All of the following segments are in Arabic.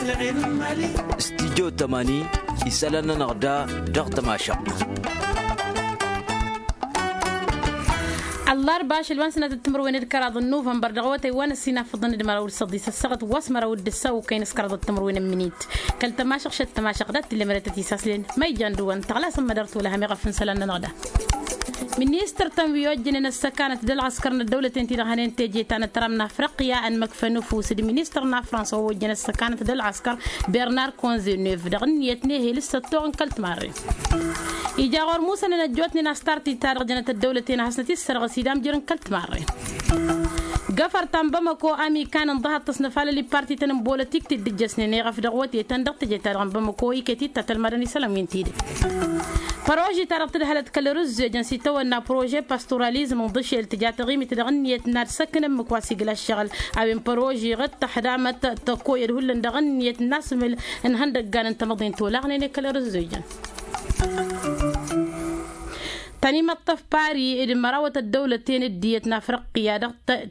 استديو 80 يسألنا نغدا ضغط ماشق الله باش الوان سنة التمر وين الكراض نوفمبر دغوتي وانا السينا فضن دمر والصدي سسقت واسمر ودسا وكاين سكرض التمر وين منيت كل تماشق شت تماشق دات اللي مرتتي ساسلين ما يجندوان تغلا سما درت ولا هم يغفن سلنا نغدا منيستر تنويو جنن السكانة دل عسكرنا الدولة انتي رهنين تيجي تانا ترمنا فرقيا ان مكفى نفوس دي منيسترنا فرنسا هو جنن السكانة دل عسكر برنار كونزينيف دغن يتنيه لسه توغن كلت ماري إجا غور موسى نجوتني ناستارتي تارغ جنة الدولتين حسنتي السرغ سيدام جرن كلت ماري قفر تنبمكو امي كان انضهت تصنف على لي بارتي تنم بوليتيك تدجسني نيغا في دغوتي تندق تجي تارغ بمكو يكتي تتلمرني سلام ينتيدي بروجي ترى تدهلت كالرز جنسي تونا بروجي باستوراليزم وضش التجاه تغيمي تدغنية نار سكن مكواسي قل الشغل او بروجي غد تحدامت تكوير هولن دغنية الناس من انهندق قال انت مضين تولاغني كالرز جن تاني مطف باري إذا مراوة الدولتين الديت نافرقيا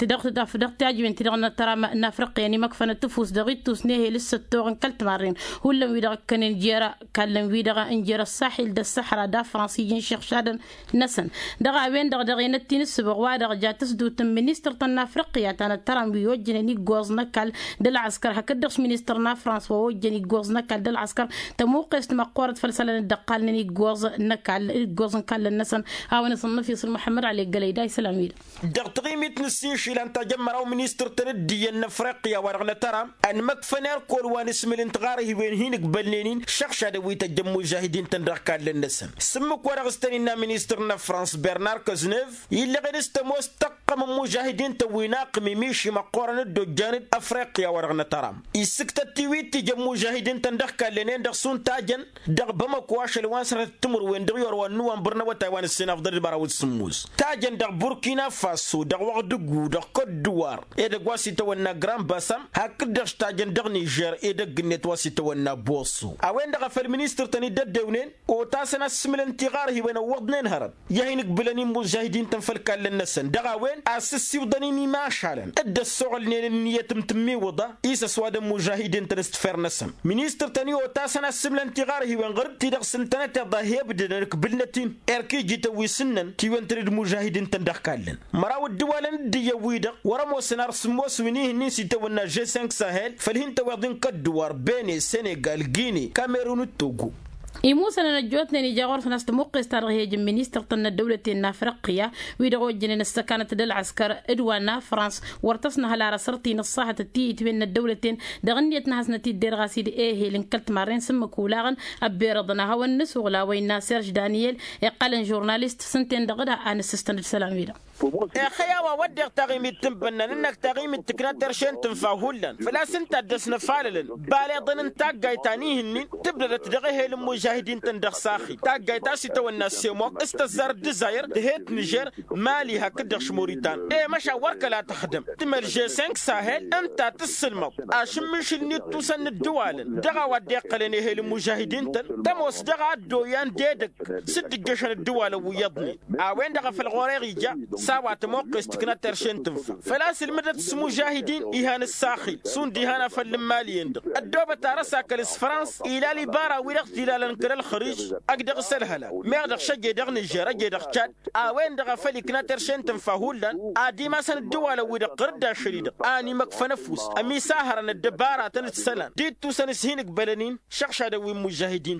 تدغ تعجبين تدغنا ترى نافرقيا يعني مكفنا تفوس دغيت تسنيه لسه توغن كلت مارين هلا ويدغ كان انجيرا كلم ويدغ انجيرا الساحل دا الصحراء دا فرنسيين شيخ شادن نسن دغا وين دغين التين السبغ وادغ جات تسدو تم منيستر نافرقيا تانا ترى بيوجني غوز نكال دل عسكر هكدغش منيسترنا فرنسا ووجني غوز نكال دل عسكر تموقس مقورة فلسلة الدقال غوز نكال غوز نكال النسن أو نصنف يصير محمد علي قليدا سلامي دغ قيمة نسيش إلى أن تجمع أو منيستر تردي النفرقيا ورغنا ترى أن مكفنر كل وانسم الانتغاره وين هينك بلنين شخص هذا ويتجمع مجاهدين تندرك للنسم سمك ورغستنينا منيسترنا فرانس برنار كازنيف يلي غير استموس تقم مجاهدين تويناق ميميشي مقورن الدجانب أفريقيا ورغنا ترى يسكت التويت تجمع مجاهدين تندرك لنين دغ سون تاجن دغ بمكواش الوانسر التمر وين دغيور ونوان برنا وتايوان السنة أفضل براود سموز تاجن دغ بوركينا فاسو دغ وغدغو دغ كوت دوار إدغ واسي تونا جرام باسم هكذا تاجن دغ نيجر إدغ نت واسي تونا بوسو أوين دغ فالمنيستر تاني ددونين وتاسنا اسم الانتغار هي وين وضنين هرب يهينك بلاني مجاهدين تنفلك للنسن دغ وين أسسي وضنيني ما شالن إد السعل نية تمتمي وضع إيسا سواد مجاهدين تنستفر نسم منيستر تاني وتاسنا اسم الانتغار هي وين غرب تدغ سنتنا تضاهي بدنك بلنتين إركي جيتوي سنن تيوان تريد مجاهدين تندخلن مراو الدول دي ويدا ورمو سنار سموس ونيه نيسي تونا جي 5 ساهل فالهين توادين كدوار بيني سنغال غيني كاميرون التوغو إيموسا نجوتنا نجاور في ناس تموقس ترغيه جم منيستر تن الدولة النافرقية ويدغو جنين السكانة دل عسكر إدوانا فرنس ورتصنا هلا رسرتي نصاحة التيت بين الدولتين دغنيت ناس نتي دير غاسيد إيه لنكلت مارين سمك ولاغن أبيرضنا هوا النسوغلا وين سيرج دانييل يقالن جورناليست سنتين دغدا أنا سستند السلاميرا يا خيا ودي تغيم التنبنا انك تغيم التكناتر شن تنفاهولن فلا سنت دسنا فاللن بالي ظن تاغاي تانيهن تبدا تدغيه للمجاهدين تندخ ساخي تاغاي تاسي تو الناس سيموك استزار ديزاير دهيت نيجر مالي هكدغ موريتان ايه مشا ورك لا تخدم تمر جي 5 ساهل انت تسلمو اشمش النيت توسن الدوال دغا ودي قلنيه للمجاهدين تموس دغا دويان ديدك سد جشن الدوال ويضني وين دغا في الغوريغي جا ساوات موقس تكناتر شن تنفا فلاس المدد سمو جاهدين إيهان الساخي سون ديهانا فالمالي يندق الدوبة تارسا كالس فرانس إلى لبارا ويرغ تلال انكر الخريج أقدغ سلهلا ميغدغ شجي دغ نيجير أجدغ تشاد وين دغ فالي كناتر شن تنفا هولان ديما سن الدوالة ويدغ قردا شريد آني مكفى نفوس أمي ساهران الدبارة تنتسلان ديت توسن سهينك بلنين شخشا دوي مجاهدين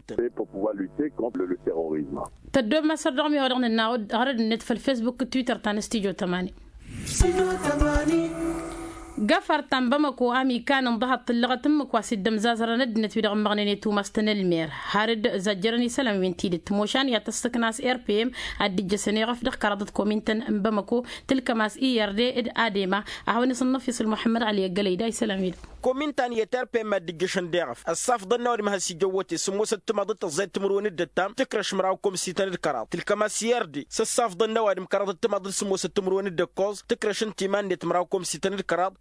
تدوب ما صدقني ورغن الناود هرد النت في الفيسبوك تويتر تان استيجو 80 قفر تنبمكو امي كان انضهت اللغة تمك واسد دمزازر ندنت في رغم مغنيني توماستن المير هارد زجرني سلام وين تيدت موشان يتستكناس اير بي ام ادي جسني غفدق قرضت كومنتن انبمكو تلك ماس اير دي اد اديما اهوني صنف يصل محمد علي قليدا سلام كومنتان يتر بي ما دجشن ديغف الصف ضنور ما هسي جوتي سموس التمضت زيت تمرون الدتام تكرش مراوكم سيتن الكرات تلك ماس يردي الصف ضنور مكرض التمضت سموس التمرون الدكوز تكرش انت مان تمراوكم سيتن الكرات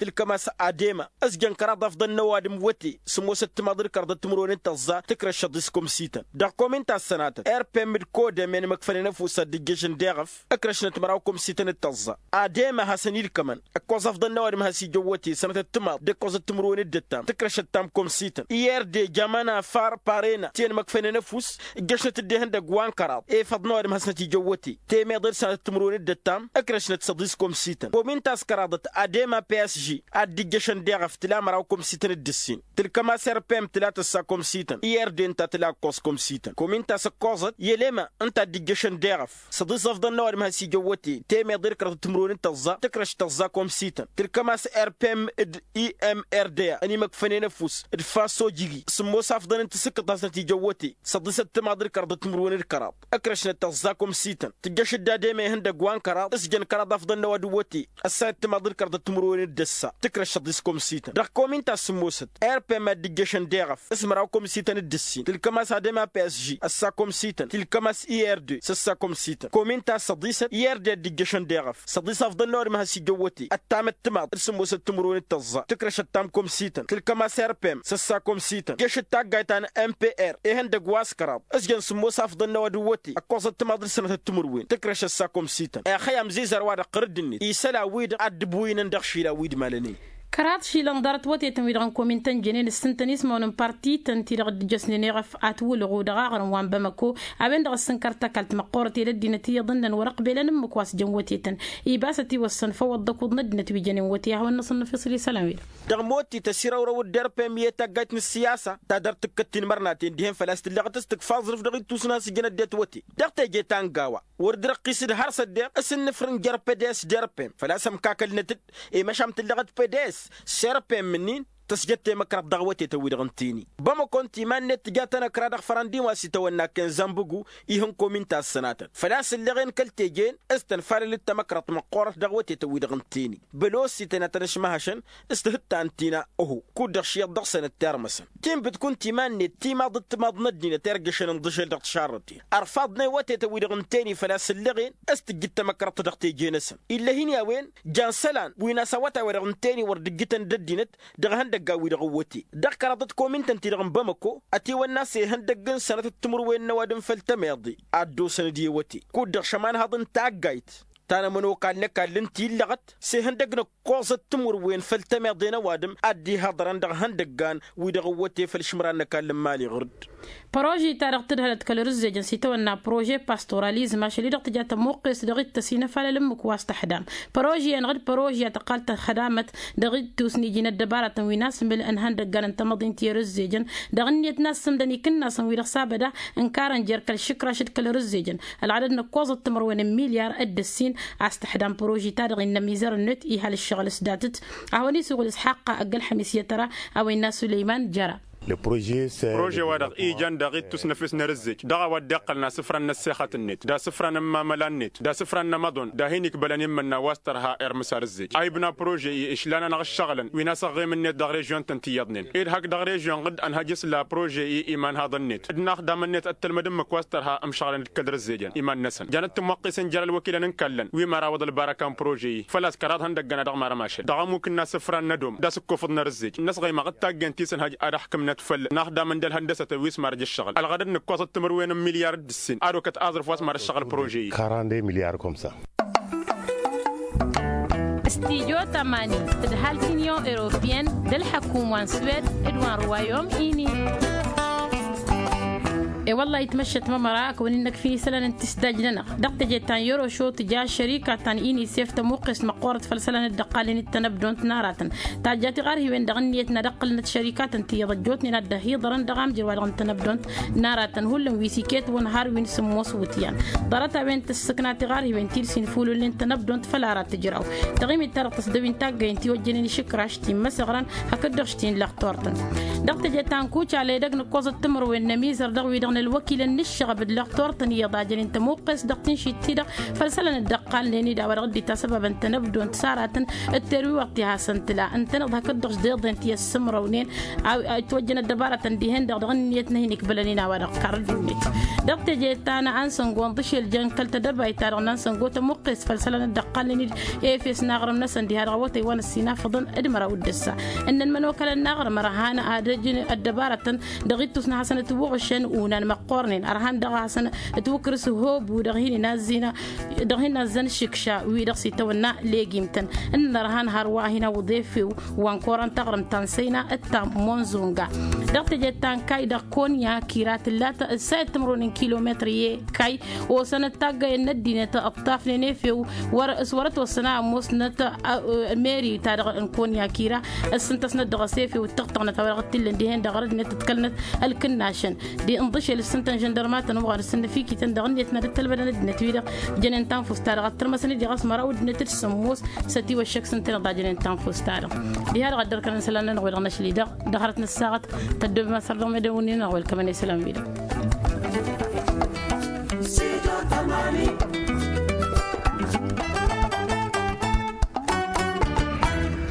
تلك ماس اديما اسجن كراد افضل نوادم وتي سمو ست مادر كرد تمرون تزا تكرا شدسكم سيتن دا كومنت السنات ار بي مد كود من مكفن نفوس ديجيشن ديغف اكرشنا تمراوكم سيتن تزا اديما حسنيل كمان اكوز افضل نوادم هسي جوتي سنه التما دكوز تمرون الدتام تكرا شتامكم سيتن ير دي جمانا فار بارينا تين مكفن نفوس جشنا تدهن دا غوان كراد اي فضل نوادم هسنتي جوتي تي ميدر سنه تمرون الدتام اكرشنا تصدسكم سيتن كومنت اسكرادت اديما بي اس جي الديجيشن ديغف تلا مراوكم سيتن الدسين تلك ما سير بيم تلا تساكم سيتن ير دي انت تلا كوسكم سيتن كومنت سكوزت يلما انت الديجيشن ديغف صديس افضل نوادم هسي جوتي تي ميدر كراد تمرون تزا تكرش تزاكم سيتن تلك ما سير بيم اي ام ار دي اني مكفن نفوس الفاسو جيجي سمو سافضل انت سكت سنتي جوتي صديس التمادر كراد تمرون الكراب اكرشنا تزاكم سيتن تجش الداديمه هند غوان كراب اسجن كراد افضل نوادوتي السات تمادر كراد تمرون الدسا تكرش صديسكم سيتن رقومين تاسموست ار بي ام ديجيشن ديغف اسمراوكم سيتن الدسين تلك ما سادما بي اس جي اساكم سيتن تلك ما اي ار دي سساكم سيتن كومين تا صديس اي ار دي ديجيشن ديغف صديس افضل نور ما هسي جوتي التام التماد اسموست تمرون التزا تكرش التامكم سيتن تلك ما سير بيم سساكم سيتن جيش التاغايتان ام بي ار اي هند غواس كراب اسجن سموس افضل نوادوتي اكوز التماد سنه التمروين تكرش الساكم سيتن يا خيام زيزر وادا قردني يسلا ويد ادبوين ندخشي لا ويد مالني كرات شيلان دارت وتي تميدغن كومنتن جنين السنتنيس مون بارتي تنتيرغ جسني غف اتول غودغا وان بمكو ابن دغ سنكرتا كالت مقورتي لدينتي ظنن ورق بلن مكواس جنوتيتن ايباستي وسن فوض كود ندنت بجنين وتي هو النصن فصلي سلامي دغموتي تسيرو رو درب ميتا جات السياسه تقدر تكتين مرناتين ديهم فلاست اللي تستكفال ظرف دغ توسنا سجن ديت وتي دغت جيتان غاوا ورد رقيس هرس الدير اسن فرن جرب بديس درب فلاسم كاكل نتد اي مشام تلغت بديس سيربين منين تسجدت مكرب دغوتي تويد غنتيني بما كنت من نتجاتنا كرادق فرندي واسيتونا كان زامبوغو يهم كومنتا السنات فلاس اللي غين كلتيجين استنفر للتمكرط مقورة دغوتي تويد غنتيني بلوسي تنترش مهشن استهدت انتينا اوهو كود شيء ضغسن الترمسن تيم بتكون تيمان تيما ضد ما ضندنا ترجشن ندشل دغ شارتي ارفضنا وتي تويد غنتيني فلاس اللي غين استجدت مكرط دغتيجينسن الا هنا وين جانسلان وين سوتا ورغنتيني وردجتن ددينت دغهن قاوي دغوتي دقرضت كومنتن تيرغن بمكو اتي والناس هندقن سنه التمر وين نوادن فلتميضي ادو سندي وتي كود شمان هضن تاغايت تانا منو كان لنتي لغت سيهندقنا قوز التمر وين فلتميضينا وادم ادي هضران دغ هندقان ويدغوتي فالشمران كان مالي غرد بروجي تاريخ تدهلت كالرز جنسي تونا بروجي باستوراليزم ماشي اللي دغت جات موقس دغت تسينا فلا لمك واستحدام بروجي ان غد بروجي تقالت خدامه دغت توسني جين الدباره ويناس بالانهان دغان انت مضين تي رز جن دغنيت ناس سمدني كنا سوي رصابه ان كارن جرك الشكر شد كالرز جن العدد نقوز التمر وين مليار الدسين استحدام بروجي تاريخ ان ميزار النت اي هال الشغل سداتت اهوني سوق اسحاق اقل حميسيه ترى او الناس سليمان جرى بروجي ودغ ايجان دغ تسنفس نرزج دغ ودقلنا سفرنا السيخه النت دا سفرنا ما ملانت دا سفرنا مدن دا هينك بلاني من واسترها ار مسارزج اي بنا بروجي اشلانا نغ الشغلن وينا صغي من دغ ريجيون تنتيضنين ايد هك دغ ريجيون قد ان هجس لا بروجي ايمان هذا النت ناخدم النت التلمدم كواسترها ام شغلن الكدرزجن ايمان نسن جانت موقسن جرى الوكيل نكلن ويما راود البركان بروجي فلاس كرات هندغنا دغ مرماش دغ ممكن سفرنا ندوم دا سكوفض نرزج الناس غي ما قد تاجن تيسن هج ارحكم فل ناخذ من دل هندسه ويس مارج الشغل الغدر نكوز التمر وين مليار دسين ادو كت ازرف واس مار الشغل بروجي 42 مليار كوم سا استيجو تماني تدهال كينيو اوروبيان دل حكومه سويد ادوان روايوم ايني اي والله يتمشت ممراك وانك في سلن تستاجلنا دقت جيتان يورو شو تجاه شركه تان اني سيفت موقس مقورة فلسلن الدقالين التنبدون ناراتن تاجاتي غاري وين دغنيتنا دقلنا شركات انتي ضجوتني ندهي ضرن دغام جوال تنبدون ناراتن هولم ويسيكيت ونهار وين سمو صوتيان ضرتا بين السكنات غاري وين تيرسين فولو اللي تنبدون فلارات تجراو تغيمي ترى تصدوين تاغا انتي وجنني شكراشتي مسغران هكدغشتين لختورتن دقت جيتان كوچ على دغن كوز التمر وين نميزر دغوي تغن الوكيل النشغ بالدكتور تنيا ضاجن انت موقس دقتين شتيدا فلسلا الدقال لاني دا ورغدي تسبب انت نبدو انت سارات التروي وقتها سنتلا انت نضها كدغ جديد انت السمرونين توجنا الدبارة تنديهن دغن نيتنا هنيك بلانينا ورق كارجونيت دقت جيتانا انسن قوندش الجن كلت دبا يتار نانسن قوت موقس فلسلا الدقال لاني ايفيس ناغرم نسن دي هرغوتي وانا السينا فضن ادمر ودسا ان المنوكل الناغر مرهان ادجن الدبارة دغيتوسنا حسنة وغشن ونان مقورنين ارهان دغ حسنة توكرس هوب ودغهين نازينا دغهين نازن شكشا ويدغسي تونا ليجيمتن ان رهان هروا هنا وضيفي وانكورن تغرم تنسينا التا مونزونغا دغت جتان كاي دكونيا كيرات لا ساعه تمرون كيلومتر كاي وسنه تاغا الندينه ابطاف نيفي ورت وسنا موسنه ميري تاغ كونيا كيرا السنتسنا دغسيفي وتقطنا تورغت اللي دغرد نتتكلنت الكناشن دي انضش للسنتن جندرمات نبغى السنه فيكي تندغنيتنا التلبنه نتويدا جنن تنفس تاغ ترمسني دي غس مرا ود نتسموس ستي والشكس انت ضاجن تنفس تاغ دي هذا قدر كان سلنا نقول نشلي دغرتنا الساعه تدب ما صار لهم يدونين نقول كمان سلام بيدا